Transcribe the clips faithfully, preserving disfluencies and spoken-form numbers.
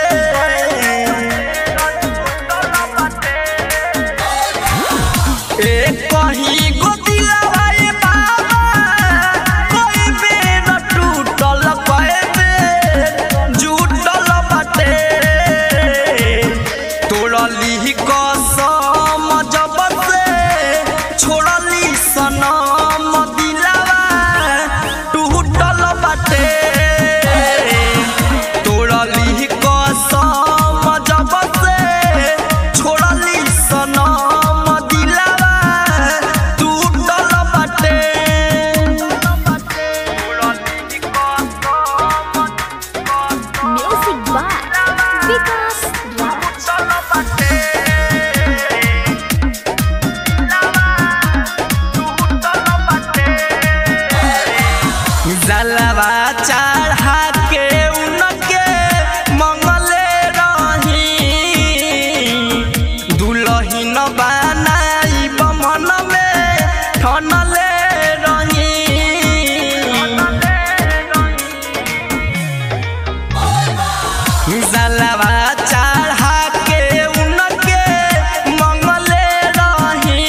एक कहीं गोदिला भाई बाबा कोई बेर टूटल पैबे जुटल बाटे तोड़ली कसम जब से छोड़ली सनम दिलवा टूटल बाटे तोड़ली कसम जब से छोड़ली सनम दिलवा टूटल बाटे Music by Vikas Raj. जलवा चढ़ा के उनके मंगले रही दुल्हन बनाई बमन में ठनले रही जलवा चढ़ा के उनके मंगले रही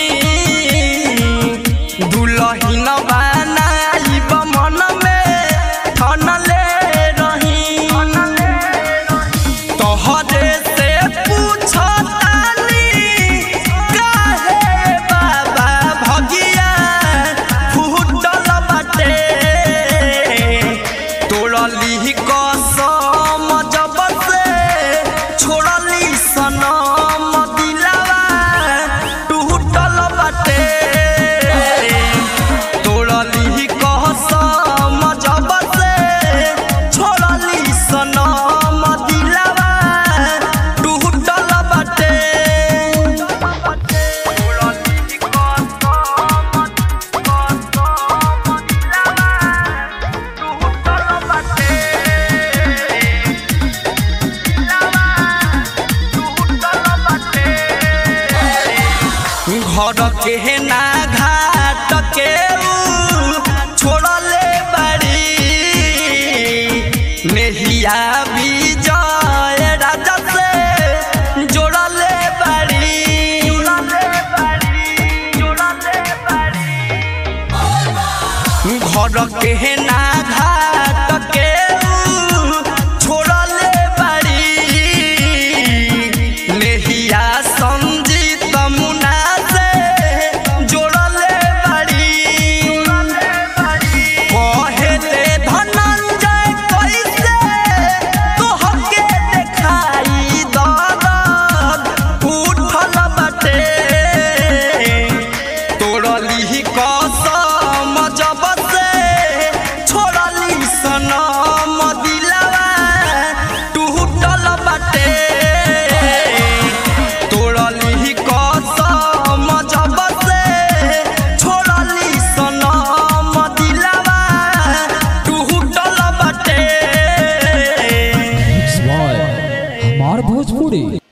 दुल्हन बनाई बमन में ठनले रही तोहरे से पूछतानी काहे बाबा भगिया फूटल बाटे तोड़ली कसम जब से छोड़ली सनम दिलवा टूटल बाटे तोड़ली कसम जब से छोड़ली सनम दिलवा टूटल बाटे तोड़ली कसम टूटल बाटे घर के ना घाट के ऊ छोड़ले बाड़ी नेहिया विजय राजा से जोड़ले बाड़ी घर के ना घाट के ऊ छोड़ले बाड़ी नेहिया संजीत मुना से जोड़ले बाड़ी कहेले धनंजय कैसे तोहके देखाई दर्द उठल बाटे तोड़ली कसम जब से छोड़ली सनम दिलवा टूटल बाटे तोड़ली कसम जब से छोड़ली सनम दिलवा टूटल बाटे हमार भोजपुरी।